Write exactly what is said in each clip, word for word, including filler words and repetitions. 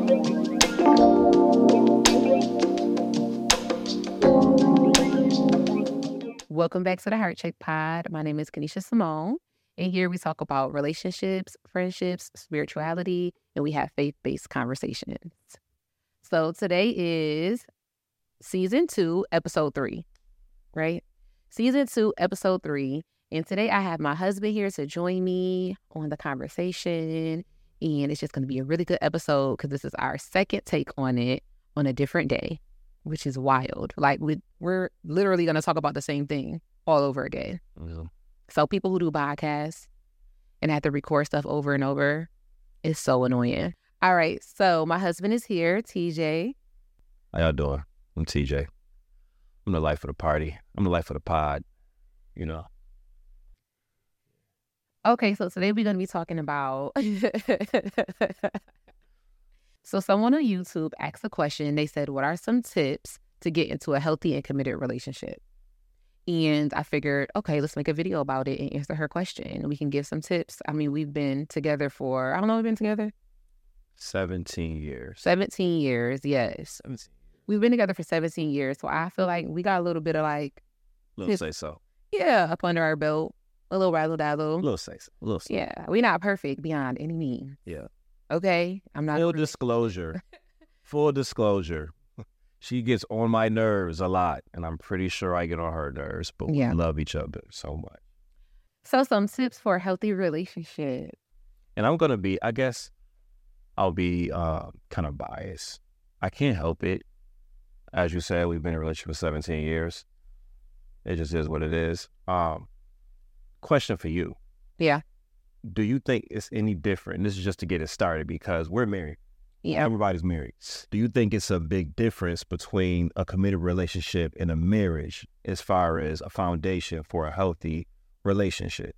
Welcome back to the Heart Check Pod. My name is Kanisha Simone, and here we talk about relationships, friendships, spirituality, and we have faith-based conversations. So today is season two, episode three, right? Season two, episode three, and today I have my husband here to join me on the conversation, and it's just going to be a really good episode because this is our second take on it on a different day, which is wild. Like, we, we're literally going to talk about the same thing all over again. Yeah. So people who do podcasts and have to record stuff over and over is so annoying. All right, so my husband is here, T J. How y'all doing? I'm T J. I'm the life of the party. I'm the life of the pod, you know. Okay, so today we're going to be talking about... So someone on YouTube asked a question. They said, what are some tips to get into a healthy and committed relationship? And I figured, okay, let's make a video about it and answer her question. We can give some tips. I mean, we've been together for, I don't know, we've been together? seventeen years. seventeen years, yes. seventeen. We've been together for seventeen years. So I feel like we got a little bit of like, Little say so. yeah, up under our belt. A little razzle dazzle. Little say so. Little say. Yeah, we're not perfect beyond any means. Yeah. Okay? I'm not. Full perfect. disclosure. Full disclosure. She gets on my nerves a lot, and I'm pretty sure I get on her nerves, but Yeah. we love each other so much. So some tips for a healthy relationship. And I'm going to be, I guess, I'll be uh, kind of biased. I can't help it. As you said, we've been in a relationship for seventeen years. It just is what it is. Um, question for you. Yeah. Do you think it's any different? This is just to get it started because we're married. Yeah. Everybody's married. Do you think it's a big difference between a committed relationship and a marriage as far as a foundation for a healthy relationship?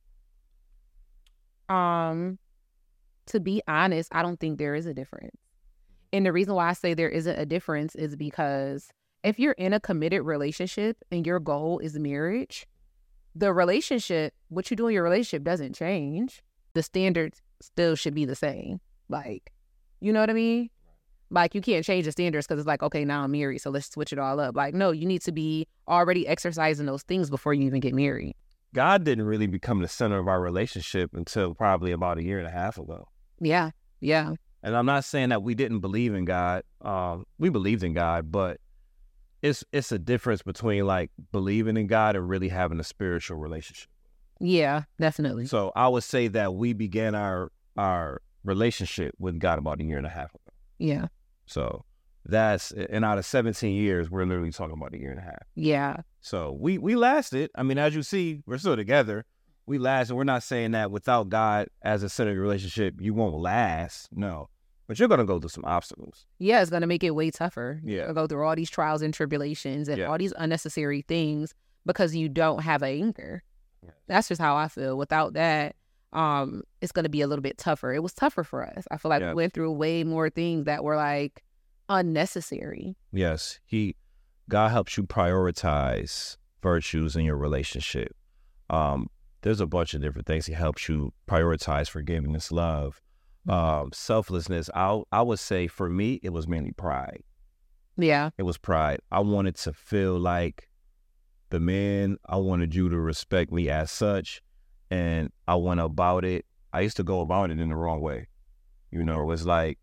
Um, to be honest, I don't think there is a difference. And the reason why I say there isn't a difference is because if you're in a committed relationship and your goal is marriage, the relationship, what you do in your relationship doesn't change. The standards still should be the same. Like, you know what I mean? Like, you can't change the standards because it's like, okay, now I'm married, so let's switch it all up. Like, no, you need to be already exercising those things before you even get married. God didn't really become the center of our relationship until probably about a year and a half ago. Yeah, yeah. And I'm not saying that we didn't believe in God. Um, we believed in God, but it's it's a difference between like believing in God and really having a spiritual relationship. Yeah, definitely. So I would say that we began our our relationship with God about a year and a half ago. Yeah, So that's, and out of seventeen years, we're literally talking about a year and a half. yeah. So we we lasted. I mean, as you see, we're still together. We last, and we're not saying that without God as a center of your relationship, you won't last. No. But you're going to go through some obstacles. Yeah, it's going to make it way tougher. Yeah. You're going to go through all these trials and tribulations and Yeah. all these unnecessary things because you don't have an anchor. Yes. That's just how I feel. Without that, um, it's going to be a little bit tougher. It was tougher for us. I feel like Yeah. we went through way more things that were like unnecessary. Yes. He, God helps you prioritize virtues in your relationship. Um, there's a bunch of different things. He helps you prioritize forgiveness, love, um, selflessness. I I would say for me, it was mainly pride. Yeah. It was pride. I wanted to feel like the man. I wanted you to respect me as such. And I went about it. I used to go about it in the wrong way. You know, it was like,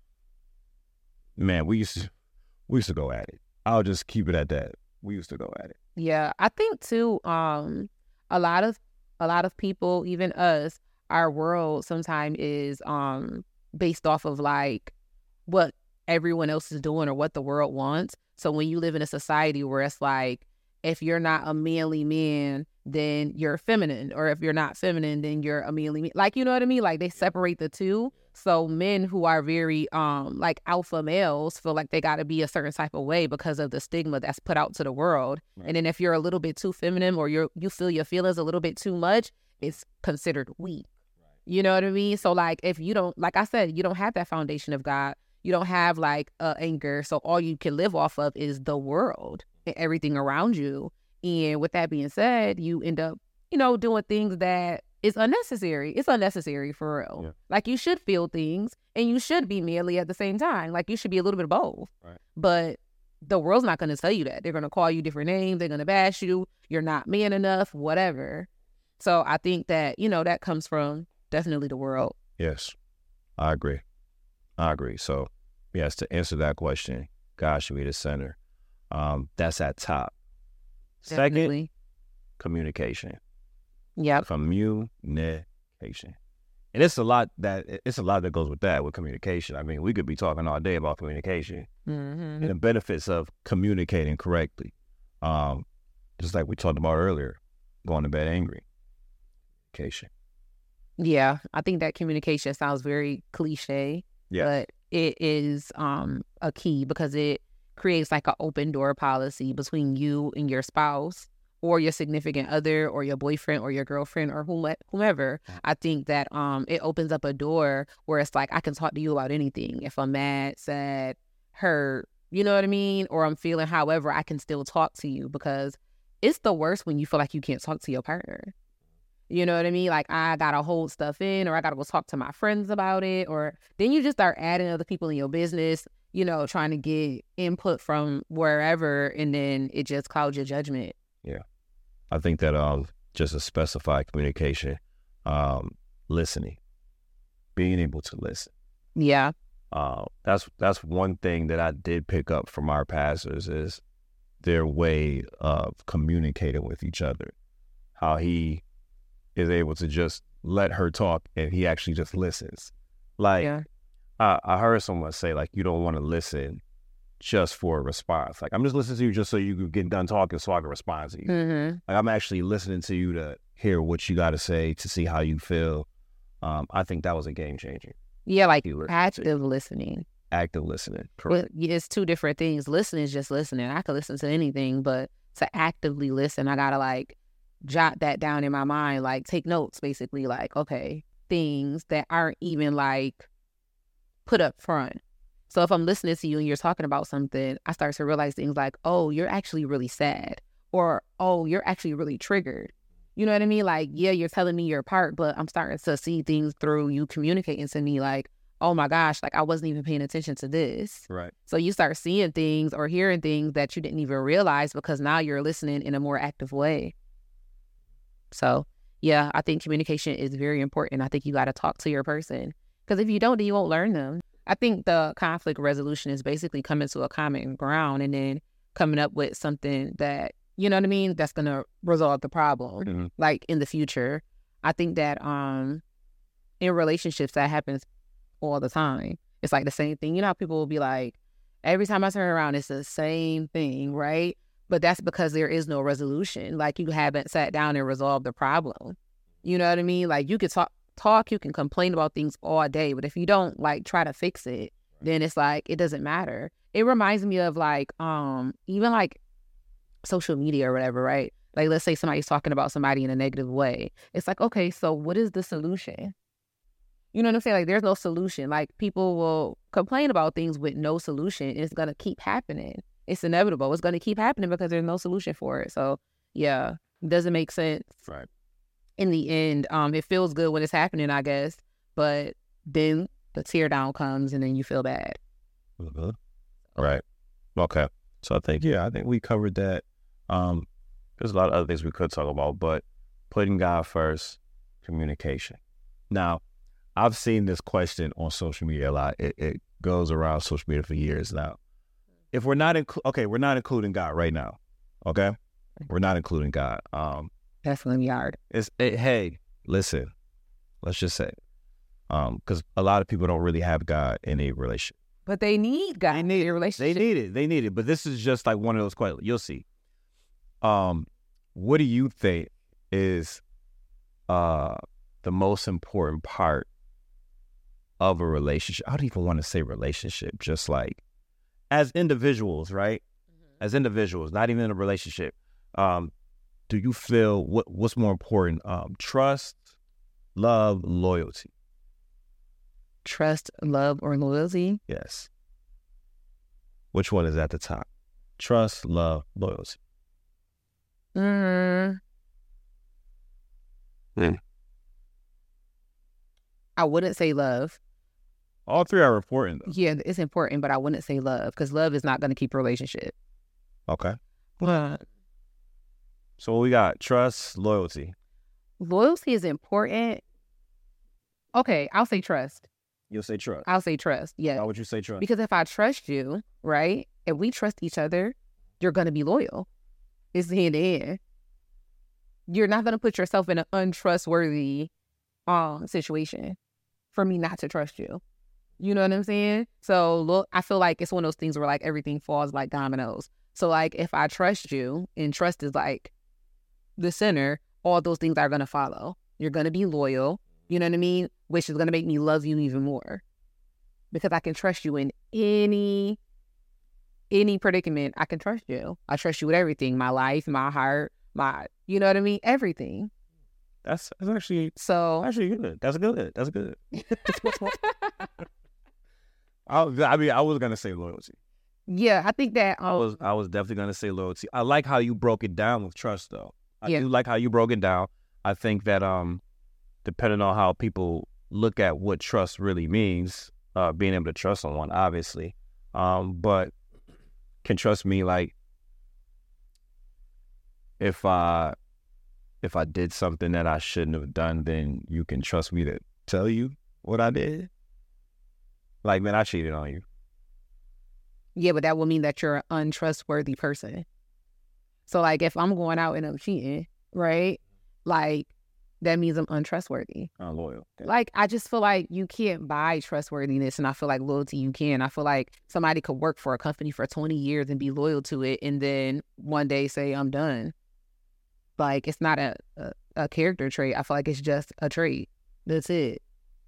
man, we used to, we used to go at it. I'll just keep it at that. We used to go at it. Yeah. I think too, um, a lot of, a lot of people, even us, our world sometimes is, um, based off of like what everyone else is doing or what the world wants. So when you live in a society where it's like, if you're not a manly man, then you're feminine. Or if you're not feminine, then you're a manly man. Like, you know what I mean? Like, they separate the two. So men who are very, um, like, alpha males feel like they got to be a certain type of way because of the stigma that's put out to the world. Right. And then if you're a little bit too feminine or you're, you feel your feelings a little bit too much, it's considered weak. Right. You know what I mean? So, like, if you don't, like I said, you don't have that foundation of God. You don't have, like, uh, anger. So all you can live off of is the world and everything around you. And with that being said, you end up, you know, doing things that it's unnecessary. It's unnecessary for real. Yeah. Like, you should feel things and you should be manly at the same time. Like, you should be a little bit of both. Right. But the world's not going to tell you that. They're going to call you different names. They're going to bash you. You're not man enough, whatever. So I think that, you know, that comes from definitely the world. Yes, I agree. I agree. So, yes, to answer that question, God should be the center. Um, that's at top. Definitely. Second, communication. Yep. Communication. And it's a lot that it's a lot that goes with that, with communication. I mean, we could be talking all day about communication Mm-hmm. and the benefits of communicating correctly. Um, just like we talked about earlier, going to bed angry. Communication. Yeah, I think that communication sounds very cliche, Yeah. but it is um a key because it creates like an open door policy between you and your spouse or your significant other or your boyfriend or your girlfriend or whom- whomever. I think that um it opens up a door where it's like, I can talk to you about anything. If I'm mad, sad, hurt, you know what I mean? Or I'm feeling however, I can still talk to you, because it's the worst when you feel like you can't talk to your partner. You know what I mean? Like, I gotta hold stuff in, or I gotta go talk to my friends about it, or then you just start adding other people in your business, you know, trying to get input from wherever, and then it just clouds your judgment. Yeah. I think that um just a specified communication, um, listening, being able to listen. Yeah. Uh, that's that's one thing that I did pick up from our pastors, is their way of communicating with each other. How he is able to just let her talk and he actually just listens. Like, Yeah. I, I heard someone say, like, you don't want to listen just for a response. Like, I'm just listening to you just so you can get done talking so I can respond to you. Mm-hmm. Like, I'm actually listening to you to hear what you got to say, to see how you feel. Um, I think that was a game changer. Yeah, like You were- active listening. Active listening. Correct. Well, yeah, it's two different things. Listening is just listening. I could listen to anything, but to actively listen, I gotta like jot that down in my mind, like take notes, basically. Like, okay, things that aren't even like put up front. So if I'm listening to you and you're talking about something, I start to realize things like, oh, you're actually really sad, or oh, you're actually really triggered. You know what I mean? Like, yeah, you're telling me your part, but I'm starting to see things through you communicating to me, like, oh my gosh, like I wasn't even paying attention to this. Right. So you start seeing things or hearing things that you didn't even realize, because now you're listening in a more active way. So yeah, I think communication is very important. I think you got to talk to your person, because if you don't, then you won't learn them. I think the conflict resolution is basically coming to a common ground and then coming up with something that, you know what I mean, that's going to resolve the problem, Mm-hmm. like in the future. I think that um, in relationships that happens all the time. It's like the same thing. You know how people will be like, every time I turn around, it's the same thing, right? But that's because there is no resolution. Like, you haven't sat down and resolved the problem. You know what I mean? Like, you could talk, talk, you can complain about things all day, but if you don't like try to fix it, then it's like, it doesn't matter. It reminds me of like, um, even like social media or whatever, right? Like, let's say somebody's talking about somebody in a negative way. It's like, okay, so what is the solution? You know what I'm saying? Like, there's no solution. Like, people will complain about things with no solution. And it's going to keep happening. It's inevitable. It's going to keep happening because there's no solution for it. So, yeah, it doesn't make sense. Right. In the end, um, it feels good when it's happening, I guess. But then the tear down comes and then you feel bad. Mm-hmm. Right. Okay. So I think, yeah, I think we covered that. Um, there's a lot of other things we could talk about, but putting God first, communication. Now, I've seen this question on social media a lot. It, it goes around social media for years now. If we're not, inc- okay, we're not including God right now, okay? We're not including God. Um, That's going to be hard. It's, it, hey, listen, let's just say, um, because a lot of people don't really have God in a relationship. But they need God in their They relationship. need it. They need it. But this is just like one of those questions. You'll see. Um, what do you think is uh the most important part of a relationship? I don't even want to say relationship, just like as individuals, right? Mm-hmm. As individuals, not even in a relationship. Um, do you feel what what's more important? Um, trust, love, loyalty. Trust, love, or loyalty? Yes. Which one is at the top? Trust, love, loyalty. Mm. Mm. I wouldn't say love. All three are important, though. Yeah, it's important, but I wouldn't say love because love is not going to keep a relationship. Okay. But So we got trust, loyalty. loyalty is important. Okay, I'll say trust. You'll say trust. I'll say trust. Yeah. Why would you say trust? Because if I trust you, right, if we trust each other, you're going to be loyal. It's hand in hand. You're not going to put yourself in an untrustworthy um, situation for me not to trust you. You know what I'm saying? So look, I feel like it's one of those things where like everything falls like dominoes. So like if I trust you and trust is like the center, all those things are going to follow. You're going to be loyal. You know what I mean? Which is going to make me love you even more because I can trust you in any, any predicament. I can trust you. I trust you with everything, my life, my heart, my, you know what I mean? Everything. That's, that's actually, So, actually good. That's good. That's good. I, I mean, I was going to say loyalty. yeah, I think that, um, I was I was definitely going to say loyalty. I like how you broke it down with trust, though. I Yeah. do like how you broke it down. I think that um, depending on how people look at what trust really means, uh, being able to trust someone, obviously, um, but can trust me like if I if I did something that I shouldn't have done, then you can trust me to tell you what I did. Like, man, I cheated on you. yeah, but that will mean that you're an untrustworthy person. So, like, if I'm going out and I'm cheating, right? Like, that means I'm untrustworthy. I'm loyal. Okay. Like, I just feel like you can't buy trustworthiness, and I feel like loyalty you can. I feel like somebody could work for a company for twenty years and be loyal to it, and then one day say, I'm done. Like, it's not a, a, a character trait. I feel like it's just a trait. That's it.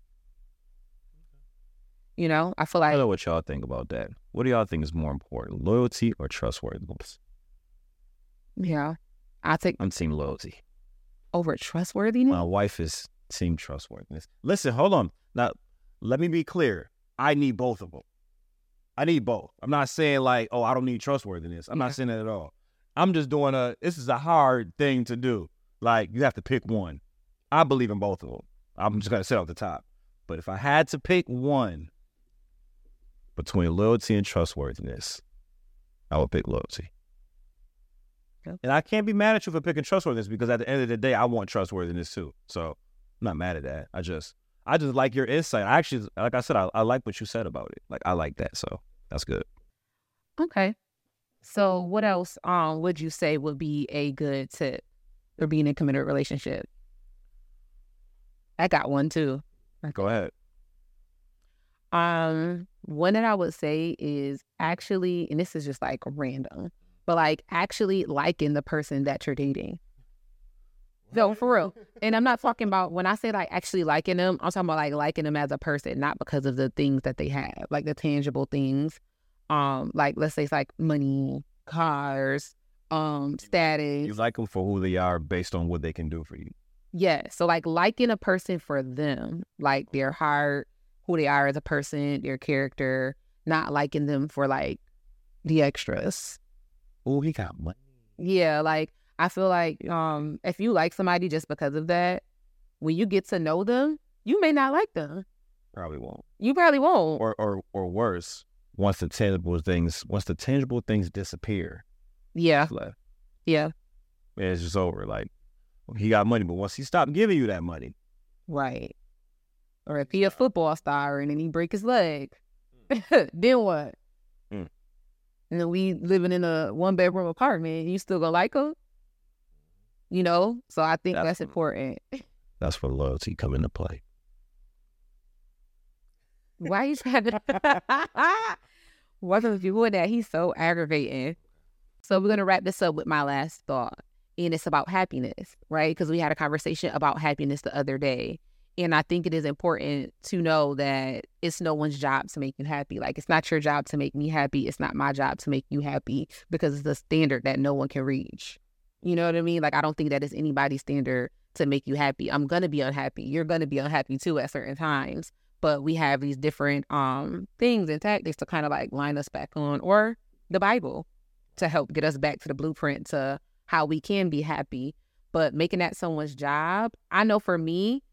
You know, I feel I like, don't know what y'all think about that. What do y'all think is more important, loyalty or trustworthiness? yeah, I take I'm team loyalty. over trustworthiness. My wife is team trustworthiness. Listen, hold on. Now, let me be clear. I need both of them. I need both. I'm not saying like, oh, I don't need trustworthiness. I'm Yeah. not saying that at all. I'm just doing a, this is a hard thing to do. Like, you have to pick one. I believe in both of them. I'm just going to sit off the top. But if I had to pick one between loyalty and trustworthiness, I would pick loyalty. Okay. And I can't be mad at you for picking trustworthiness because at the end of the day, I want trustworthiness too. So I'm not mad at that. I just, I just like your insight. I actually, like I said, I, I like what you said about it. Like, I like that. So that's good. Okay. So what else um would you say would be a good tip for being in a committed relationship? I got one too. Go ahead. Um, one that I would say is actually, and this is just like random, but like actually liking the person that you're dating. No, for real. And I'm not talking about, when I say like actually liking them, I'm talking about like liking them as a person, not because of the things that they have, like the tangible things. Um, like let's say it's like money, cars, um, status. You like them for who they are based on what they can do for you. Yeah. So like liking a person for them, like their heart, who they are as a person, their character, not liking them for like the extras. Oh, he got money. Yeah, like I feel like um if you like somebody just because of that, when you get to know them, you may not like them. Probably won't. You probably won't. Or or or worse, once the tangible things once the tangible things disappear, Yeah. it's left. Yeah. It's just over. Like, he got money, but once he stopped giving you that money, Right. Or if he a football star and then he break his leg, then what? Mm. And then we living in a one bedroom apartment, you still gonna like him? You know? So I think That's that's, what- important. that's where loyalty come into play. Why you trying to Why are you doing that? He's so aggravating. So we're gonna wrap this up with my last thought. And it's about happiness, right? Because we had a conversation about happiness the other day. And I think it is important to know that it's no one's job to make you happy. Like, it's not your job to make me happy. It's not my job to make you happy because it's a standard that no one can reach. You know what I mean? Like, I don't think that is anybody's standard to make you happy. I'm going to be unhappy. You're going to be unhappy too at certain times. But we have these different um things and tactics to kind of like line us back on, or the Bible to help get us back to the blueprint to how we can be happy. But making that someone's job, I know for me,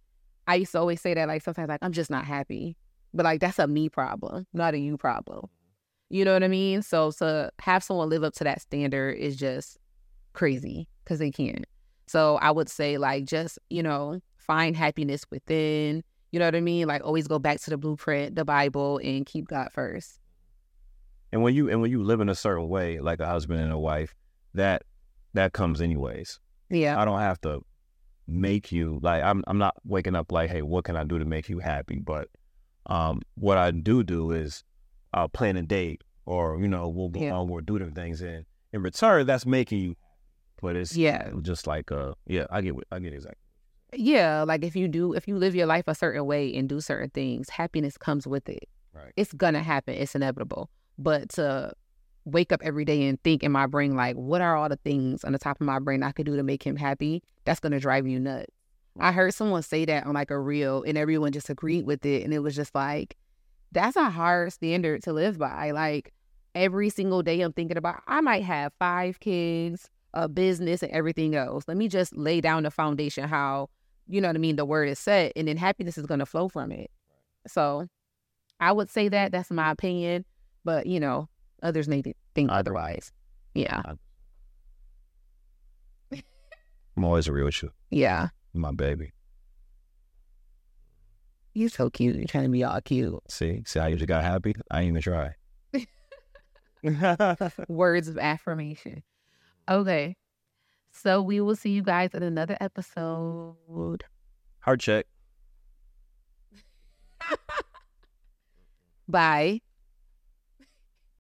I used to always say that, like, sometimes, like, I'm just not happy. But, like, that's a me problem, not a you problem. You know what I mean? So to have someone live up to that standard is just crazy because they can't. So I would say, like, just, you know, find happiness within. You know what I mean? Like, always go back to the blueprint, the Bible, and keep God first. And when you and when you live in a certain way, like a husband and a wife, that that comes anyways. Yeah. I don't have to make you, like, I'm I'm not waking up like, hey, what can I do to make you happy? But um, what I do do is uh, plan a date, or, you know, we'll go Yeah. on, we'll do different things. And in return, that's making you, but it's Yeah. just like, uh, yeah, I get what, I get exactly. Yeah, like if you do, if you live your life a certain way and do certain things, happiness comes with it. Right. It's gonna happen. It's inevitable. But to wake up every day and think in my brain, like, what are all the things on the top of my brain I could do to make him happy? That's gonna drive you nuts. I heard someone say that on like a reel, and everyone just agreed with it. And it was just like, that's a hard standard to live by. Like, every single day I'm thinking about, I might have five kids, a business, and everything else. Let me just lay down the foundation how, you know what I mean, the word is set, and then happiness is going to flow from it. So I would say that. That's my opinion. But, you know, others may think otherwise. Yeah. I'm always real with you. Yeah. My baby. You're so cute. You're trying to be all cute. See? See how you just got happy? I ain't even try. Words of affirmation. Okay. So we will see you guys in another episode. Heart check. Bye.